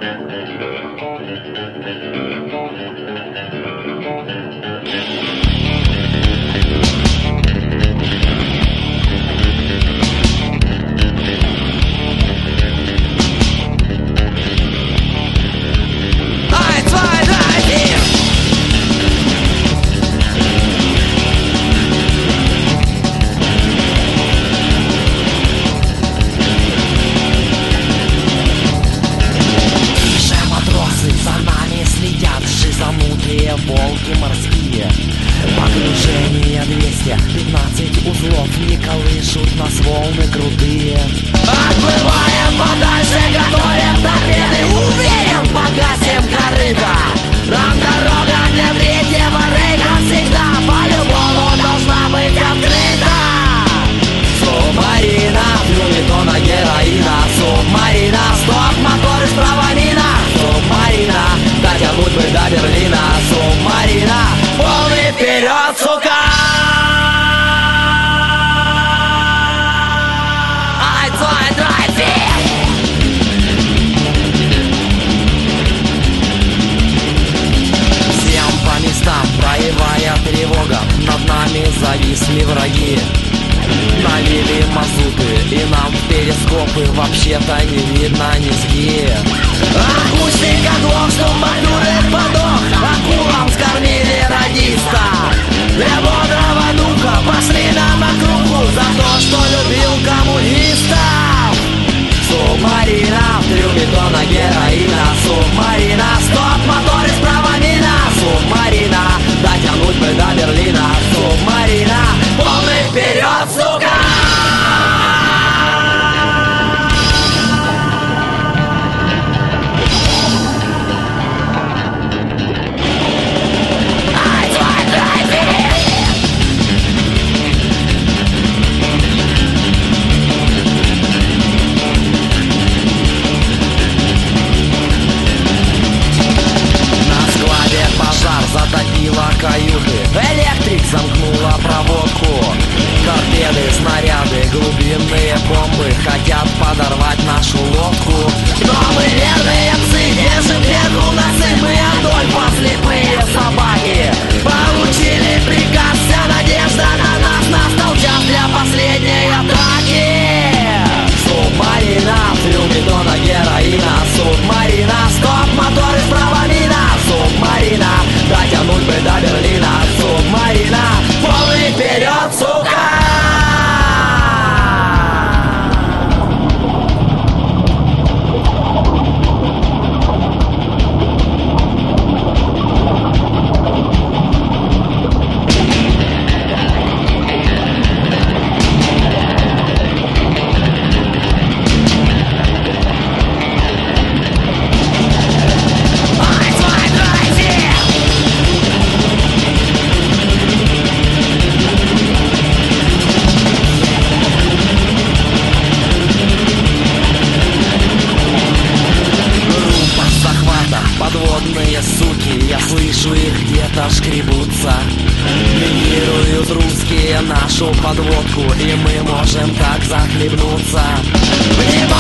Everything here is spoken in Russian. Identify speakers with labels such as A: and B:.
A: Волки морские, погружение 215 узлов, не колышут нас волны крутые. Отплываем подальше, готовим торпеды, уверен, погасим корыто. Нам дорога для третьего рейка всегда по-любому должна быть открыта. Субмарина, 3 тонна героина. Субмарина, стоп, моторы справа мина. Субмарина, дотянуть бы до Берлина. Субмарина, полный вперед, сука! Всем по местам, боевая тревога. Над нами зависли враги. Налили мазуты, и нам в перископы вообще-то не видно низги. Акустика глох, что мотуры подох. Акулам скормили радиста. Для бодрого духа пошли нам округу за то, что любил коммунистов. Субмарина, в трюме тонна героина. Субмарина, стоп, моторы справа мина. Субмарина, дотянуть бы до Берлина. Субмарина, полный вперед, сука! Затопила каюты, электрик замкнула проводку. Торпеды, снаряды, глубинные бомбы хотят подорвать нашу лодку. Но мы верные псы, держим вверху носы. Мы Адольфа, слепые собаки. Получили приказ, вся надежда на нас. Настал час для последней атаки. Субмарина, в трюме тонна героина. Субмарина, стоп, моторы справа мина. Субмарина, дотянуть бы до Берлина. Субмарина, полный вперед, сука! Подводные суки, я слышу их где-то шкребутся. Минируют русские нашу подводку, и мы можем так захлебнуться.